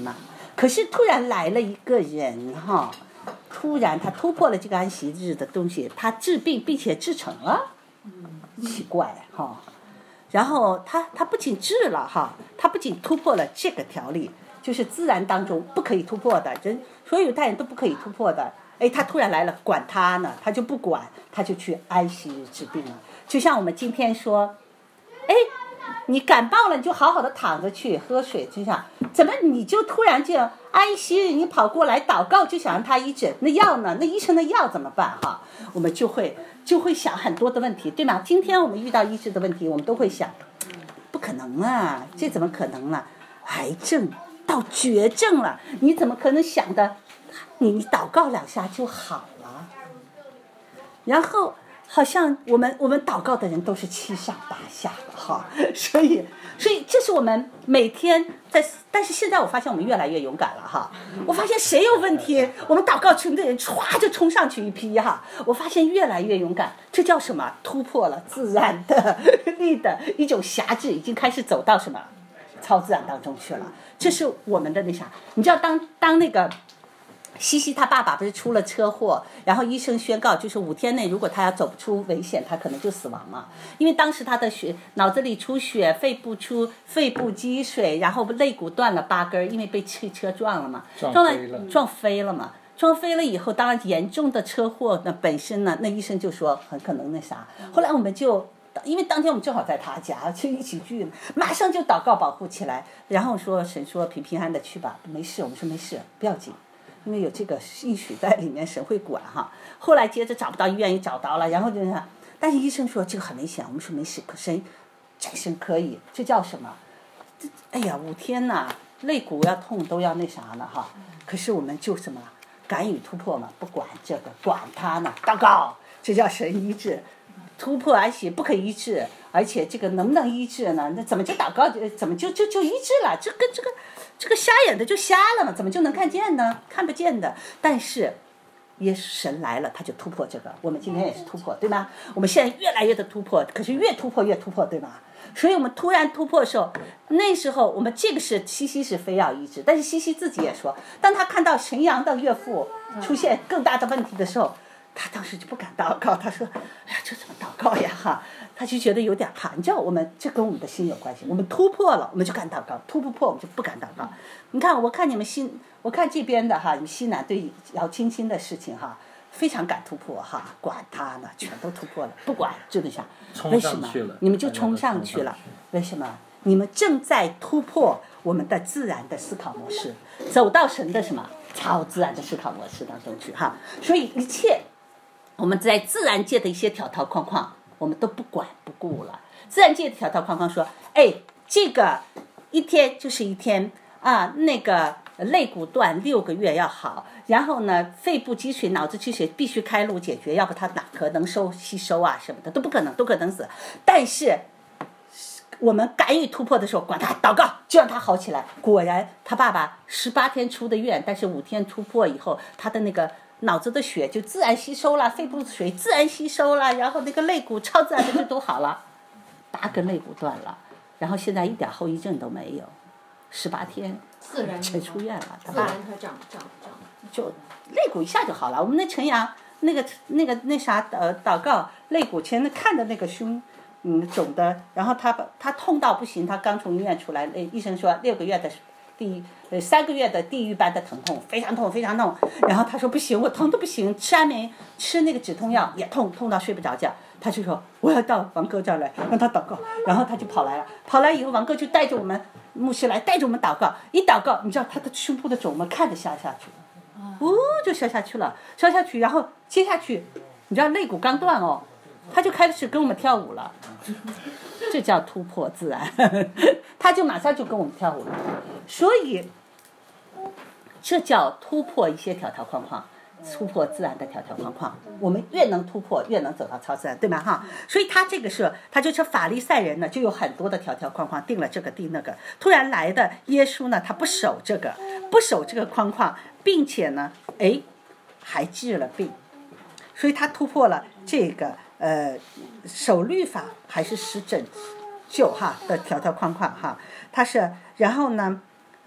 可是突然来了一个人哈，突然他突破了这个安息日的东西，他治病并且治成了，奇怪哈。然后他不仅治了哈，他不仅突破了这个条例，就是自然当中不可以突破的，人所有犹太人都不可以突破的。哎，他突然来了，管他呢，他就不管，他就去安息日治病了。就像我们今天说，哎，你感冒了，你就好好的躺着去喝水，就像怎么你就突然就安息日你跑过来祷告，就想让他医治，那药呢？那医生的药怎么办哈？我们就会想很多的问题，对吗？今天我们遇到医治的问题，我们都会想，不可能啊，这怎么可能啊？癌症到绝症了，你怎么可能想的？你祷告2下就好了，然后好像我们祷告的人都是7上8下了哈，所以这是我们每天在，但是现在我发现我们越来越勇敢了哈。我发现谁有问题，我们祷告群的人唰就冲上去一批哈。我发现越来越勇敢，这叫什么？突破了自然的力的一种辖制，已经开始走到什么超自然当中去了。这是我们的那啥，你知道当那个。西西他爸爸不是出了车祸，然后医生宣告就是5天内如果他要走不出危险，他可能就死亡嘛。因为当时他的脑子里出血，肺部积水，然后肋骨断了8根，因为被汽车撞了嘛，撞飞了嘛。撞飞了以后，当然严重的车祸呢本身呢，那医生就说很可能那啥。后来我们就因为当天我们正好在他家，就一起聚，马上就祷告保护起来，然后说神说平平安安的去吧，没事。我们说没事，不要紧。因为有这个应许在里面，神会管哈。后来接着找不到医院，也找到了，然后就是，但是医生说这个很危险，我们说没事，可神战胜可以，这叫什么？哎呀，5天呐，肋骨要痛都要那啥呢哈。可是我们就什么敢于突破嘛，不管这个，管他呢，祷告，这叫神医治。突破安息不可医治，而且这个能不能医治呢？那怎么就祷告怎么就医治了？这跟这个瞎眼的就瞎了嘛？怎么就能看见呢？看不见的。但是耶稣神来了，他就突破这个。我们今天也是突破，对吗？我们现在越来越的突破，可是越突破，对吗？所以我们突然突破的时候，那时候我们这个是西西是非要医治，但是西西自己也说，当他看到陈阳的岳父出现更大的问题的时候。他当时就不敢祷告，他说：“哎呀，这怎么祷告呀？哈，他就觉得有点怕。你知道，这跟我们的心有关系。我们突破了，我们就敢祷告；突不破，我们就不敢祷告。你看，我看你们我看这边的哈，你们西南对姚青青的事情哈，非常敢突破哈，管他呢，全都突破了，不管就那啥。为什么？你们就冲上去了？为什么？你们正在突破我们的自然的思考模式，走到神的什么超自然的思考模式当中去哈。所以一切。”我们在自然界的一些条条框框，我们都不管不顾了。自然界的条条框框说：“哎，这个1天就是1天啊，那个肋骨断6个月要好，然后呢，肺部积水、脑子积水必须开路解决，要不他哪可能吸收啊什么的都不可能，都可能死。但是我们敢于突破的时候，管他祷告，就让他好起来。果然，他爸爸18天出的院，但是5天突破以后，他的那个。”脑子的血就自然吸收了，肺部的水自然吸收了，然后那个肋骨超自然的就都好了，8根肋骨断了，然后现在一点后遗症都没有，18天才出院了， 自然它长， 就肋骨一下就好了。我们那陈阳那啥祷告肋骨前看的那个胸肿的，然后他痛到不行，他刚从医院出来，医生说6个月的。3个月的地狱般的疼痛，非常痛，非常痛。然后他说不行，我疼的不行，吃那个止痛药也痛到睡不着觉。他就说我要到王哥这儿来，让他祷告。然后他就跑来了，跑来以后，王哥就带着我们牧师来，带着我们祷告。一祷告，你知道他的胸部的肿，我们看着消下去了，就消下去了，消下去，然后接下去，你知道肋骨刚断哦，他就开始跟我们跳舞了。这叫突破自然，他就马上就跟我们跳舞了，所以这叫突破一些条条框框，突破自然的条条框框。我们越能突破，越能走到超自然，对吗？哈，所以他这个是，他就是法利赛人呢，就有很多的条条框框，定了这个定那个。突然来的耶稣呢，他不守这个框框，并且呢，还治了病，所以他突破了这个。守律法还是使拯救哈的条条框框哈，它是然后呢，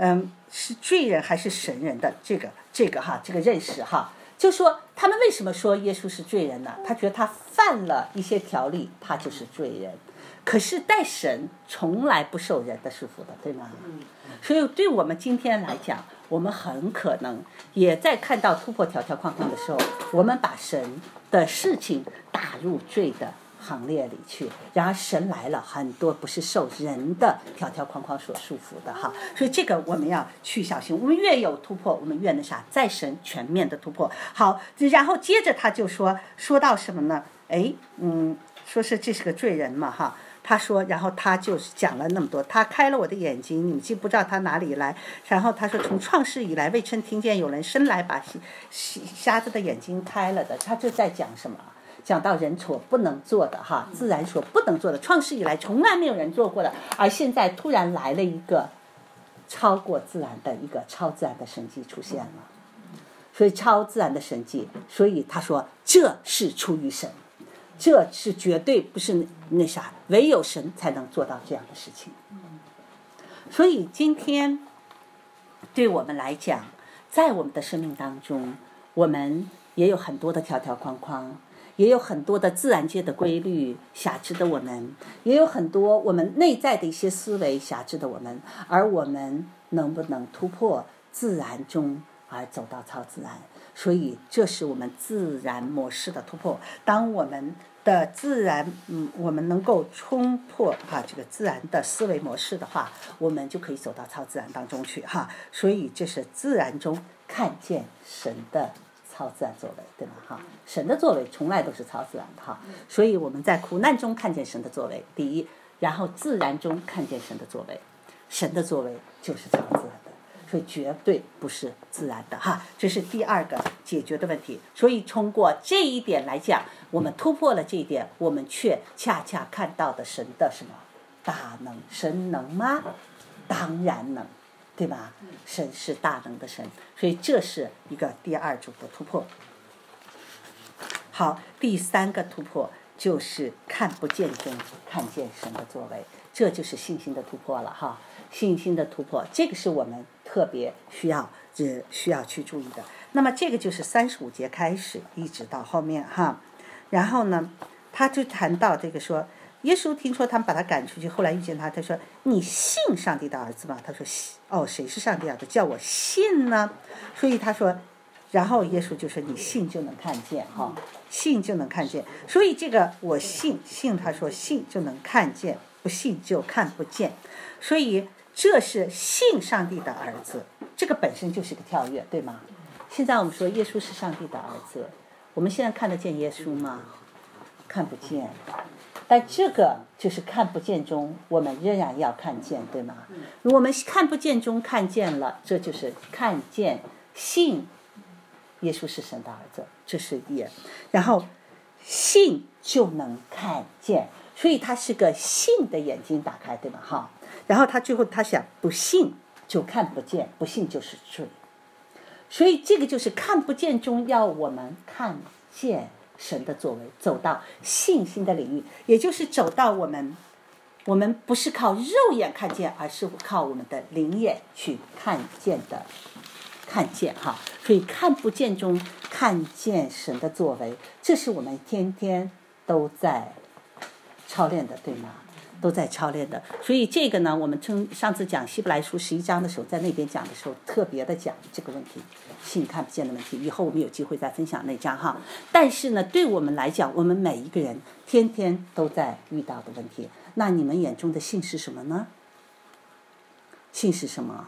是罪人还是神人的这个认识哈。就说他们为什么说耶稣是罪人呢？他觉得他犯了一些条例，他就是罪人。可是待神从来不受人的束缚的，对吗？所以对我们今天来讲，我们很可能也在看到突破条条框框的时候，我们把神的事情打入罪的行列里去，然而神来了，很多不是受人的条条框框所束缚的哈，所以这个我们要去小心。我们越有突破，我们越在神全面的突破。好，然后接着他就说到什么呢？说是这是个罪人嘛哈。他说，然后他就讲了那么多，他开了我的眼睛，你们既不知道他哪里来。然后他说，从创世以来，未曾听见有人生来把瞎子的眼睛开了的。他就在讲什么？讲到人所不能做的哈，自然所不能做的，创世以来从来没有人做过的，而现在突然来了一个超过自然的一个超自然的神迹出现了，所以超自然的神迹，所以他说这是出于神，这是绝对不是那啥，唯有神才能做到这样的事情。所以今天对我们来讲，在我们的生命当中，我们也有很多的条条框框，也有很多的自然界的规律辖制的我们，也有很多我们内在的一些思维辖制的我们，而我们能不能突破自然中而走到超自然？所以这是我们自然模式的突破。当我们的自然我们能够冲破这个自然的思维模式的话，我们就可以走到超自然当中去哈。所以这是自然中看见神的超自然作为，对吧哈？神的作为从来都是超自然的哈。所以我们在苦难中看见神的作为，第一，然后自然中看见神的作为，神的作为就是超自然的，所以绝对不是自然的哈。这是第二个解决的问题。所以通过这一点来讲，我们突破了这一点，我们却恰恰看到的神的什么大能。神能吗？当然能，对吧？神是大能的神，所以这是一个第二组的突破。好，第三个突破就是看不见中看见神的作为，这就是信心的突破了哈。信心的突破，这个是我们特别需要去注意的。那么这个就是35节开始一直到后面哈。然后呢，他就谈到这个说，耶稣听说他们把他赶出去，后来遇见他，他说你信上帝的儿子吗？他说谁是上帝儿子？叫我信呢？所以他说，然后耶稣就说你信就能看见哈，信就能看见。所以这个我信，他说信就能看见，不信就看不见。所以这是信上帝的儿子，这个本身就是个跳跃，对吗？现在我们说耶稣是上帝的儿子，我们现在看得见耶稣吗？看不见。但这个就是看不见中我们仍然要看见，对吗？我们看不见中看见了，这就是看见信耶稣是神的儿子，这是也。然后信就能看见，所以他是个信的眼睛打开，对吗？哈。然后他最后他想不信就看不见，不信就是罪。所以这个就是看不见中要我们看见神的作为，走到信心的领域，也就是走到我们不是靠肉眼看见，而是靠我们的灵眼去看见的看见哈。所以看不见中看见神的作为，这是我们天天都在操练的，对吗？都在操练的。所以这个呢，我们上次讲希伯来书11章的时候，在那边讲的时候特别的讲这个问题，信看不见的问题，以后我们有机会再分享那章哈。但是呢，对我们来讲，我们每一个人天天都在遇到的问题，那你们眼中的信是什么呢？信是什么？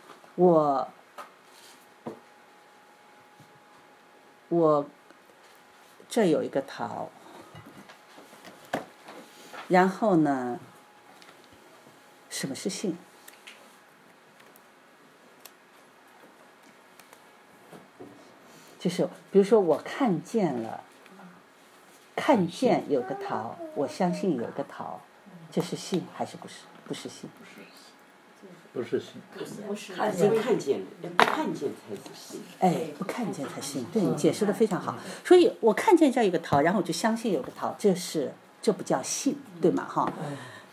我这有一个桃，然后呢，什么是信？就是比如说我看见有个桃，我相信有个桃，这是信还是不是？不是信。 不是信， 不是看见，不看见才是信。 不看见才信。对，你解释的非常好。所以我看见这样一个桃，然后我就相信有个桃，这不叫信，对吗？哈。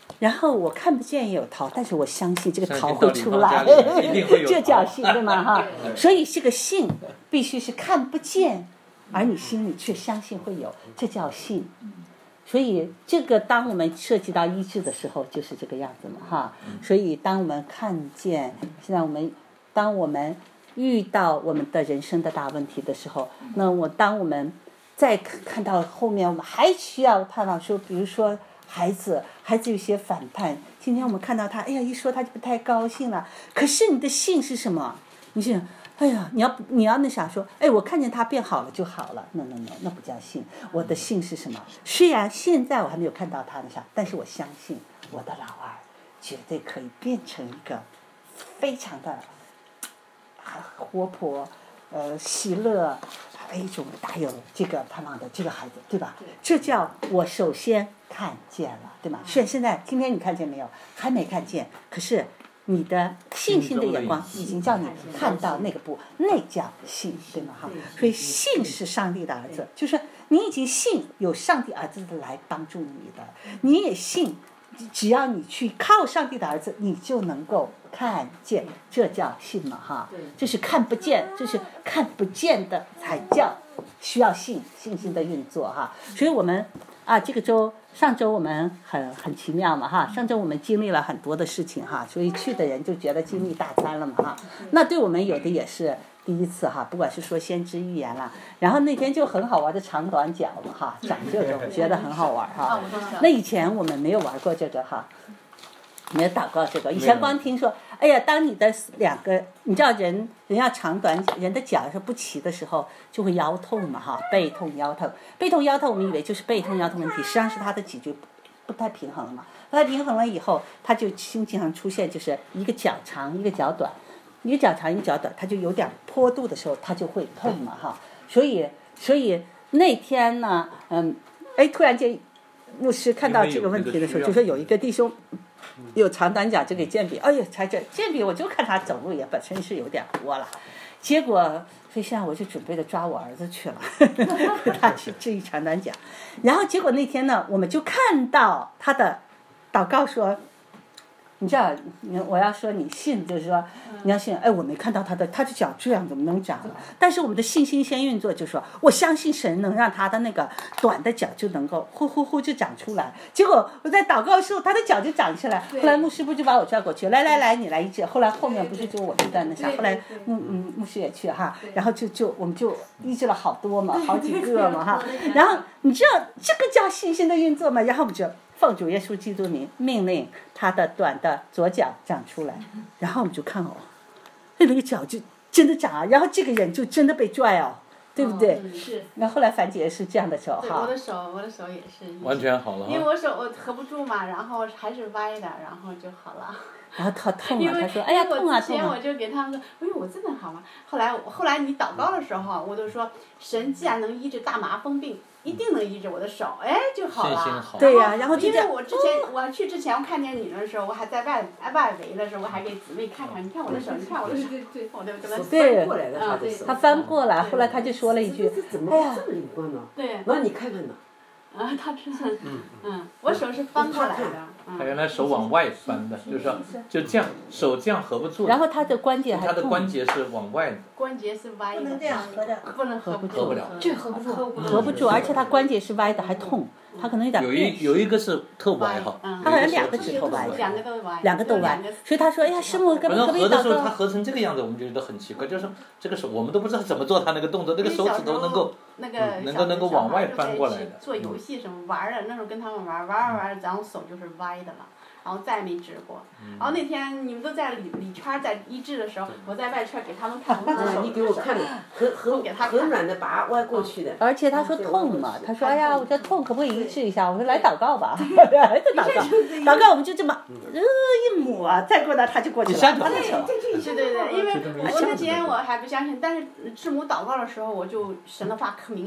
然后我看不见也有桃，但是我相信这个桃相信会出来到你家里一定会，有这叫桃信，对吗？哈，所以这个信必须是看不见，而你心里却相信会有，这叫信。所以这个当我们涉及到医治的时候，就是这个样子嘛，哈。所以当我们看见，现在当我们遇到我们的人生的大问题的时候，那当我们再看到后面，我们还需要探讨说，比如说孩子有些反叛，今天我们看到他，哎呀，一说他就不太高兴了。可是你的信是什么？你是，哎呀，你要那啥说，哎，我看见他变好了就好了。No， 那不叫信。我的信是什么？虽然现在我还没有看到他那啥，但是我相信我的老二绝对可以变成一个非常的活泼，喜乐，一种大有这个盼望的这个孩子，对吧？这叫我首先看见了，对吗？现在今天你看见没有？还没看见，可是你的信心的眼光已经叫你看到那个步，那叫信，对吗？哈，所以信是上帝的儿子，就是你已经信有上帝儿子来帮助你的，你也信。只要你去靠上帝的儿子，你就能够看见，这叫信嘛，哈。这是看不见，这是看不见的才叫需要信心的运作，哈。所以我们这个上周我们很奇妙嘛，哈。上周我们经历了很多的事情，哈，所以去的人就觉得经历大餐了嘛，哈。那对我们有的也是第一次哈，不管是说先知预言啦，然后那天就很好玩的长短脚嘛，哈，长这种觉得很好玩哈。那以前我们没有玩过这个哈，没有祷告这个，以前光听说，哎呀，当你的两个，你知道人要长短脚，人的脚是不齐的时候就会腰痛嘛，哈，背痛腰痛，我们以为就是背痛腰痛问题，实际上是他的脊椎不太平衡了嘛，不太平衡了以后，他就经常出现就是一个脚长一个脚短。一个脚长一个脚短，它就有点坡度的时候，它就会痛嘛，哈。所以那天呢，突然间牧师看到这个问题的时候，就说有一个弟兄有长短脚，就给健比，哎呦，健比我就看他走路也本身是有点多了，结果所以现在我就准备着抓我儿子去了，陪他去治愈长短脚。然后结果那天呢，我们就看到他的祷告说。你知道，我要说你信，就是说你要信。哎，我没看到他的脚这样怎么能长了？但是我们的信心先运作，就说我相信神能让他的那个短的脚就能够呼呼呼就长出来。结果我在祷告的时候，他的脚就长起来。后来牧师不就把我叫过去，来，你来医治。后来后面不是就我就在那啥，后来牧师也去哈，然后我们就医治了好多嘛，好几个嘛哈。然后你知道这个叫信心的运作嘛？然后我们就。奉主耶稣基督名命令他的短的左脚长出来，然后我们就看那个脚就真的长啊，然后这个人就真的被拽对不对？ 是。 那后来樊姐是这样的手哈。 我的手也是。 完全好了。 因为我手合不住嘛，然后还是歪的，然后就好了。 然后他痛啊，他说：“哎呀，痛啊，痛啊！” 之前我就给他们说：“哎呦，我真的好吗？”后来你祷告的时候，我就说：“神既然能医治大麻风病，一定能医治我的手，就好了。” 信心好。 对呀，然后因为我去之前，我看见你的时候，我还在外围的时候，我还给姊妹看，你看我的手，你看我的手，对，我就跟他对， 过来的他的手。 他翻过来，后来他就说了一句：“ 哎呀，这么灵光呢？” 对。 那你看看呢？ 他知道。我手是翻过来的。 他原来手往外翻的，就是说就这样，手这样合不住。 然后他的关节还痛。 他的关节是往外的。 关节是歪的。 不能这样合着。 不能合不住。 合不了。 这合不住。 合不住，而且他关节是歪的，还痛。他可能有点有一个是特歪哈， 他好像两个指头歪， 两个都歪， 所以他说：“哎呀，师母，可不可以祷告？” 合的时候他合成这个样子，我们就觉得很奇怪，就是这个手我们都不知道怎么做他那个动作，那个手指头能够往外翻过来的。 做游戏什么玩的，那时候跟他们玩，然后手就是歪的了。然后再没治过，然后那天你们都在里圈在医治的时候，我在外圈给他们看我的手。 你给我看的，很软的拔歪过去的。 而且他说痛嘛，他说：“哎呀，我这痛，可不可以医治一下？”我说：“来祷告吧。”还是祷告，我们就这么一抹，再过来他就过去了。 对，因为我那天我还不相信，但是治母祷告的时候，我就神的话可明显，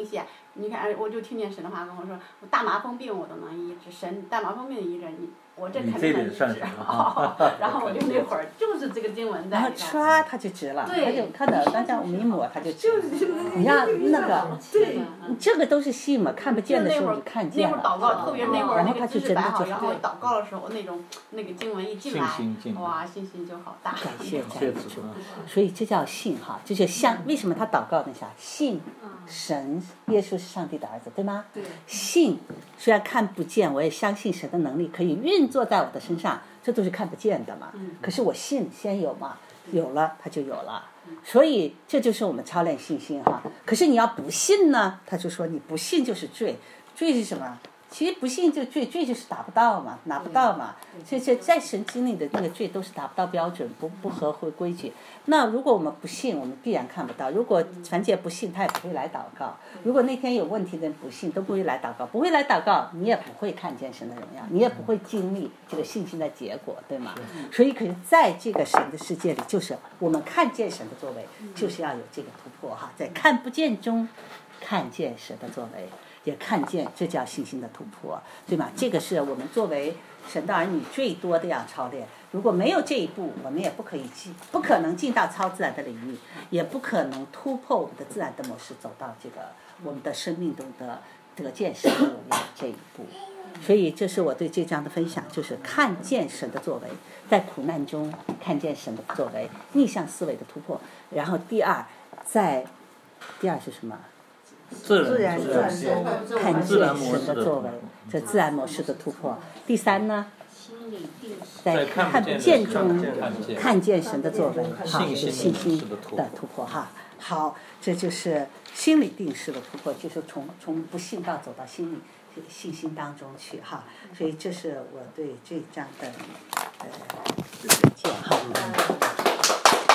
你看，我就听见神的话跟我说，我大麻风病我都能医治，神大麻风病医治你，我这肯定能医治。然后我就那会儿就是这个经文在。 然后唰，它就直了， 对， 它就看到刚才我们一抹，它就直了。你像那个，这个都是信嘛，看不见的时候就看见了。 那会儿祷告，特别那会儿那个知识摆好，然后对祷告的时候那个经文一进来，哇，信心就好大。 感谢主，所以这叫信哈，就是像为什么他祷告那啥，信神耶稣是上帝的儿子，对吗？ 对。 信虽然看不见，我也相信神的能力可以运作在我的身上，这都是看不见的嘛。可是我信先有嘛，有了它就有了。所以这就是我们操练信心哈。可是你要不信呢，他就说你不信就是罪，罪是什么？其实不信就罪，罪就是达不到嘛，拿不到嘛。所以在神经里的那个罪都是达不到标准，不合乎规矩。那如果我们不信，我们必然看不到。如果传姐不信，他也不会来祷告。如果那天有问题的人不信，都不会来祷告，不会来祷告，你也不会看见神的荣耀，你也不会经历这个信心的结果，对吗？所以可是在这个神的世界里，就是我们看见神的作为，就是要有这个突破哈，在看不见中看见神的作为。也看见，这叫信心的突破，对吗？这个是我们作为神的儿女最多的要操练。如果没有这一步，我们也不可能进到超自然的领域，也不可能突破我们的自然的模式，走到这个我们的生命中的得见神的荣耀这一步。所以这是我对这章的分享，就是看见神的作为，在苦难中看见神的作为，逆向思维的突破。然后第二是什么？ 自然看见神的作为，这自然模式的突破。第三呢，在看不见中看见神的作为，哈，是信心的突破哈。好，这就是心理定势的突破，就是从不信到走到信心当中去哈。所以这是我对这章的见哈。